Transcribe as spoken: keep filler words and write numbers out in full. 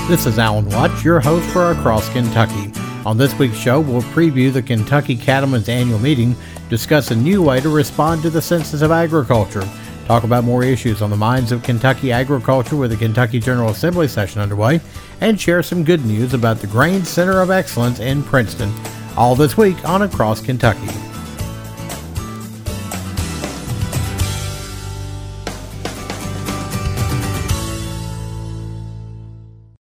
This is Alan Watts, your host for Across Kentucky. On this week's show, we'll preview the Kentucky Cattlemen's annual meeting, discuss a new way to respond to the Census of Agriculture, talk about more issues on the minds of Kentucky agriculture with the Kentucky General Assembly session underway, and share some good news about the Grain Center of Excellence in Princeton. All this week on Across Kentucky.